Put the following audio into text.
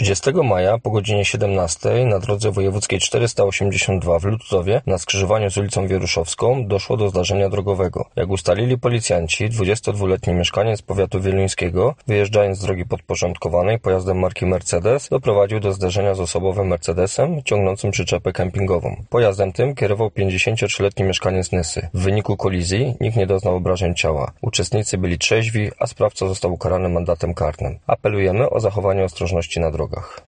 30 maja po godzinie 17 na drodze wojewódzkiej 482 w Lutzowie na skrzyżowaniu z ulicą Wieruszowską doszło do zdarzenia drogowego. Jak ustalili policjanci, 22-letni mieszkaniec powiatu wieluńskiego, wyjeżdżając z drogi podporządkowanej pojazdem marki Mercedes, doprowadził do zderzenia z osobowym Mercedesem ciągnącym przyczepę kempingową. Pojazdem tym kierował 53-letni mieszkaniec Nysy. W wyniku kolizji nikt nie doznał obrażeń ciała. Uczestnicy byli trzeźwi, a sprawca został ukarany mandatem karnym. Apelujemy o zachowanie ostrożności na drogach.